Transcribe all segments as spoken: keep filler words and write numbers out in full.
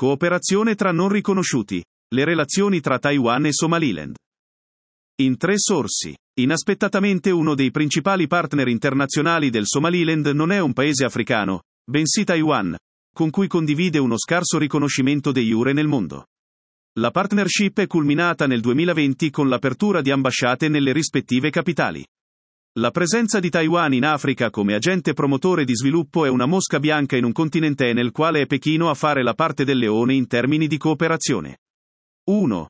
Cooperazione tra non riconosciuti. Le relazioni tra Taiwan e Somaliland. In tre sorsi. Inaspettatamente uno dei principali partner internazionali del Somaliland non è un paese africano, bensì Taiwan, con cui condivide uno scarso riconoscimento de jure nel mondo. La partnership è culminata nel duemilaventi con l'apertura di ambasciate nelle rispettive capitali. La presenza di Taiwan in Africa come agente promotore di sviluppo è una mosca bianca in un continente nel quale è Pechino a fare la parte del leone in termini di cooperazione. uno.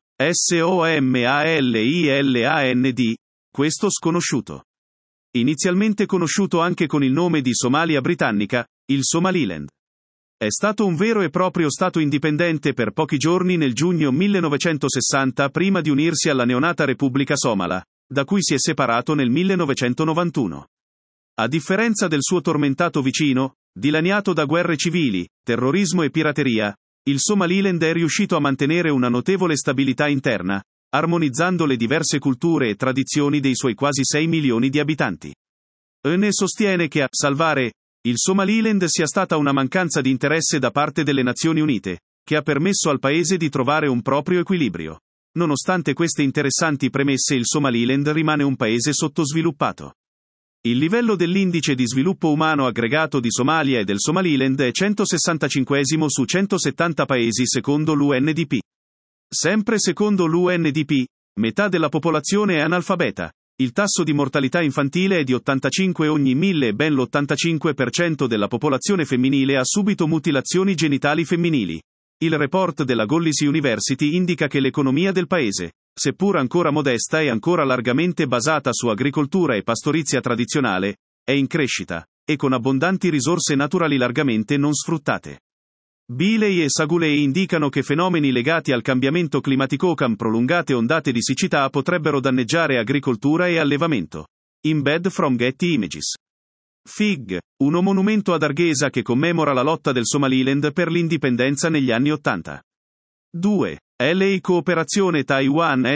SOMALILAND, questo sconosciuto. Inizialmente conosciuto anche con il nome di Somalia Britannica, il Somaliland. È stato un vero e proprio stato indipendente per pochi giorni nel giugno millenovecentosessanta prima di unirsi alla neonata Repubblica Somala, da cui si è separato nel millenovecentonovantuno. A differenza del suo tormentato vicino, dilaniato da guerre civili, terrorismo e pirateria, il Somaliland è riuscito a mantenere una notevole stabilità interna, armonizzando le diverse culture e tradizioni dei suoi quasi sei milioni di abitanti. E ne sostiene che a salvare il Somaliland sia stata una mancanza di interesse da parte delle Nazioni Unite, che ha permesso al paese di trovare un proprio equilibrio. Nonostante queste interessanti premesse, il Somaliland rimane un paese sottosviluppato. Il livello dell'indice di sviluppo umano aggregato di Somalia e del Somaliland è centosessantacinquesimo su centosettanta paesi secondo l'U N D P. Sempre secondo l'U N D P, metà della popolazione è analfabeta. Il tasso di mortalità infantile è di ottantacinque ogni mille e ben l'ottantacinque per cento della popolazione femminile ha subito mutilazioni genitali femminili. Il report della Gollis University indica che l'economia del paese, seppur ancora modesta e ancora largamente basata su agricoltura e pastorizia tradizionale, è in crescita, e con abbondanti risorse naturali largamente non sfruttate. Biley e Saguley indicano che fenomeni legati al cambiamento climatico con prolungate ondate di siccità potrebbero danneggiare agricoltura e allevamento. Embed from Getty Images. Fig, uno monumento ad Hargeisa che commemora la lotta del Somaliland per l'indipendenza negli anni ottanta. due. L A Cooperazione Taiwan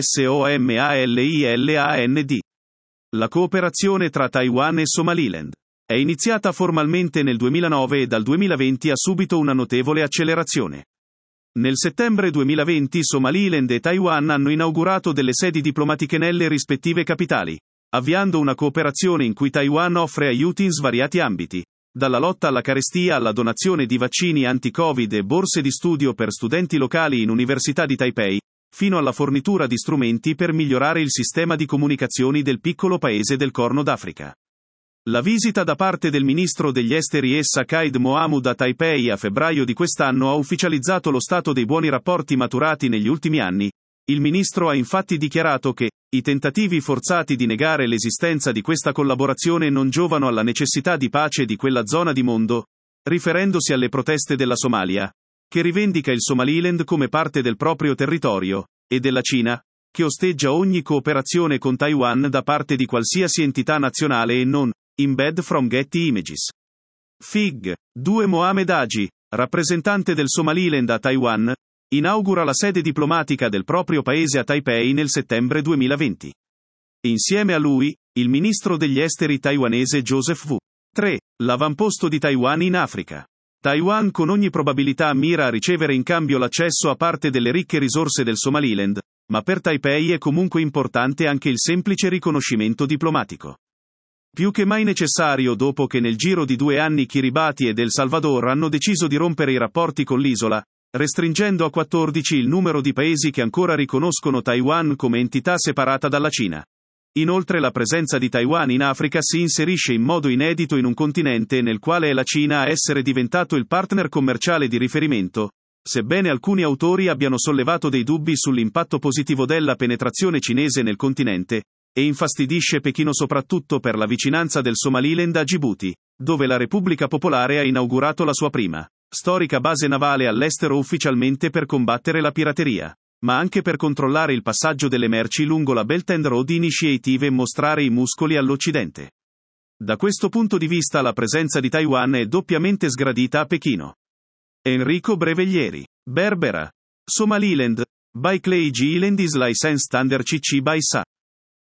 SOMALILAND. La cooperazione tra Taiwan e Somaliland è iniziata formalmente nel duemilanove e dal duemilaventi ha subito una notevole accelerazione. Nel settembre duemilaventi Somaliland e Taiwan hanno inaugurato delle sedi diplomatiche nelle rispettive capitali, avviando una cooperazione in cui Taiwan offre aiuti in svariati ambiti, dalla lotta alla carestia alla donazione di vaccini anti-Covid e borse di studio per studenti locali in Università di Taipei, fino alla fornitura di strumenti per migliorare il sistema di comunicazioni del piccolo paese del Corno d'Africa. La visita da parte del ministro degli esteri Essa Kaid Mohamud a Taipei a febbraio di quest'anno ha ufficializzato lo stato dei buoni rapporti maturati negli ultimi anni. Il ministro ha infatti dichiarato che i tentativi forzati di negare l'esistenza di questa collaborazione non giovano alla necessità di pace di quella zona di mondo, riferendosi alle proteste della Somalia, che rivendica il Somaliland come parte del proprio territorio, e della Cina, che osteggia ogni cooperazione con Taiwan da parte di qualsiasi entità nazionale e non. Embed from Getty Images. Fig. due Mohamed Haji, rappresentante del Somaliland a Taiwan, inaugura la sede diplomatica del proprio paese a Taipei nel settembre duemilaventi. Insieme a lui, il ministro degli esteri taiwanese Joseph Wu. tre. L'avamposto di Taiwan in Africa. Taiwan con ogni probabilità mira a ricevere in cambio l'accesso a parte delle ricche risorse del Somaliland, ma per Taipei è comunque importante anche il semplice riconoscimento diplomatico. Più che mai necessario dopo che nel giro di due anni Kiribati ed El Salvador hanno deciso di rompere i rapporti con l'isola, restringendo a quattordici il numero di paesi che ancora riconoscono Taiwan come entità separata dalla Cina. Inoltre la presenza di Taiwan in Africa si inserisce in modo inedito in un continente nel quale è la Cina a essere diventato il partner commerciale di riferimento, sebbene alcuni autori abbiano sollevato dei dubbi sull'impatto positivo della penetrazione cinese nel continente, e infastidisce Pechino soprattutto per la vicinanza del Somaliland a Djibouti, dove la Repubblica Popolare ha inaugurato la sua prima, storica base navale all'estero ufficialmente per combattere la pirateria, ma anche per controllare il passaggio delle merci lungo la Belt and Road Initiative e mostrare i muscoli all'Occidente. Da questo punto di vista la presenza di Taiwan è doppiamente sgradita a Pechino. Enrico Breveglieri. Berbera. Somaliland. By Clay G. Land is licensed under C C by S A.